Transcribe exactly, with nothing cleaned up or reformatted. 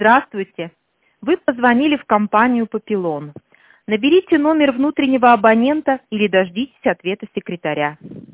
Здравствуйте. Вы позвонили в компанию «Папилон». Наберите номер внутреннего абонента или дождитесь ответа секретаря.